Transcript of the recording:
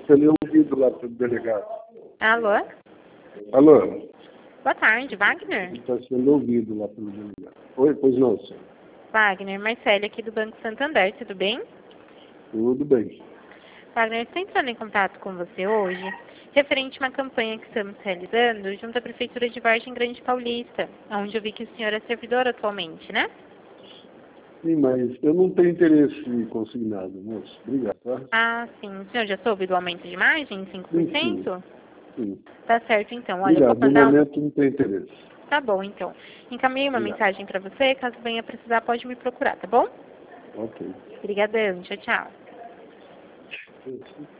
sendo ouvido lá pelo delegado. Alô? Alô? Boa tarde, Wagner? Está sendo ouvido lá pelo delegado. Oi, pois não, senhor. Wagner, Marcele aqui do Banco Santander, tudo bem? Tudo bem. Wagner, estou entrando em contato com você hoje, referente a uma campanha que estamos realizando junto à Prefeitura de Vargem Grande Paulista, onde eu vi que o senhor é servidor atualmente, né? Sim, mas eu não tenho interesse em consignado, moço. Obrigado, tá? Ah, sim. O senhor já soube do aumento de margem em Sim, 5%? sim. Tá certo, então. Olha, eu vou Obrigado. No mandar momento não tenho interesse. Tá bom, então. Encaminhei uma Obrigado. mensagem para você, caso venha precisar, pode me procurar, tá bom? Ok. Obrigadão, tchau, tchau.